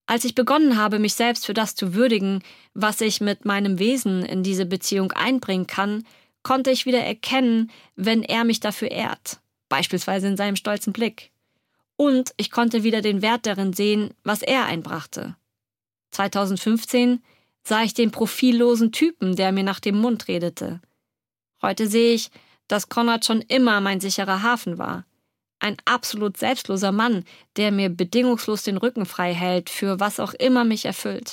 Als ich begonnen habe, mich selbst für das zu würdigen, was ich mit meinem Wesen in diese Beziehung einbringen kann, konnte ich wieder erkennen, wenn er mich dafür ehrt, beispielsweise in seinem stolzen Blick. Und ich konnte wieder den Wert darin sehen, was er einbrachte. 2015 sah ich den profillosen Typen, der mir nach dem Mund redete. Heute sehe ich, dass Konrad schon immer mein sicherer Hafen war. Ein absolut selbstloser Mann, der mir bedingungslos den Rücken frei hält, für was auch immer mich erfüllt.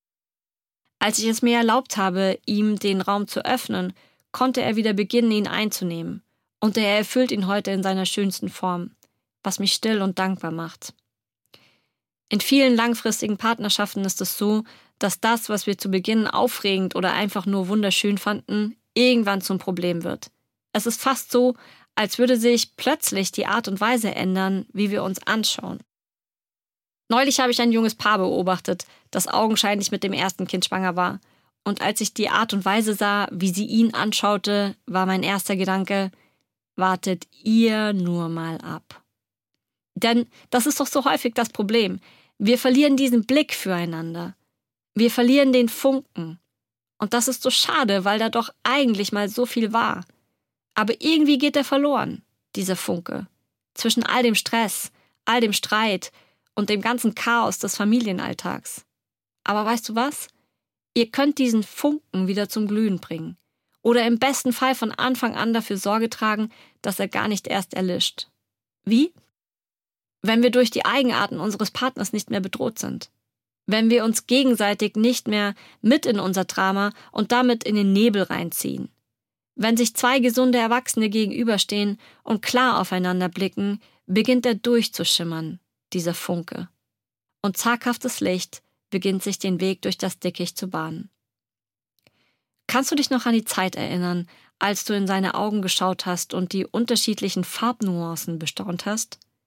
Als ich es mir erlaubt habe, ihm den Raum zu öffnen, konnte er wieder beginnen, ihn einzunehmen. Und er erfüllt ihn heute in seiner schönsten Form, was mich still und dankbar macht. In vielen langfristigen Partnerschaften ist es so, dass das, was wir zu Beginn aufregend oder einfach nur wunderschön fanden, irgendwann zum Problem wird. Es ist fast so, als würde sich plötzlich die Art und Weise ändern, wie wir uns anschauen. Neulich habe ich ein junges Paar beobachtet, das augenscheinlich mit dem ersten Kind schwanger war. Und als ich die Art und Weise sah, wie sie ihn anschaute, war mein erster Gedanke: Wartet ihr nur mal ab. Denn das ist doch so häufig das Problem. Wir verlieren diesen Blick füreinander. Wir verlieren den Funken. Und das ist so schade, weil da doch eigentlich mal so viel war. Aber irgendwie geht er verloren, dieser Funke. Zwischen all dem Stress, all dem Streit und dem ganzen Chaos des Familienalltags. Aber weißt du was? Ihr könnt diesen Funken wieder zum Glühen bringen. Oder im besten Fall von Anfang an dafür Sorge tragen, dass er gar nicht erst erlischt. Wie? Wenn wir durch die Eigenarten unseres Partners nicht mehr bedroht sind. Wenn wir uns gegenseitig nicht mehr mit in unser Drama und damit in den Nebel reinziehen. Wenn sich zwei gesunde Erwachsene gegenüberstehen und klar aufeinander blicken, beginnt er durchzuschimmern, dieser Funke. Und zaghaftes Licht beginnt sich den Weg durch das Dickicht zu bahnen. Kannst du dich noch an die Zeit erinnern, als du in seine Augen geschaut hast und die unterschiedlichen Farbnuancen bestaunt hast?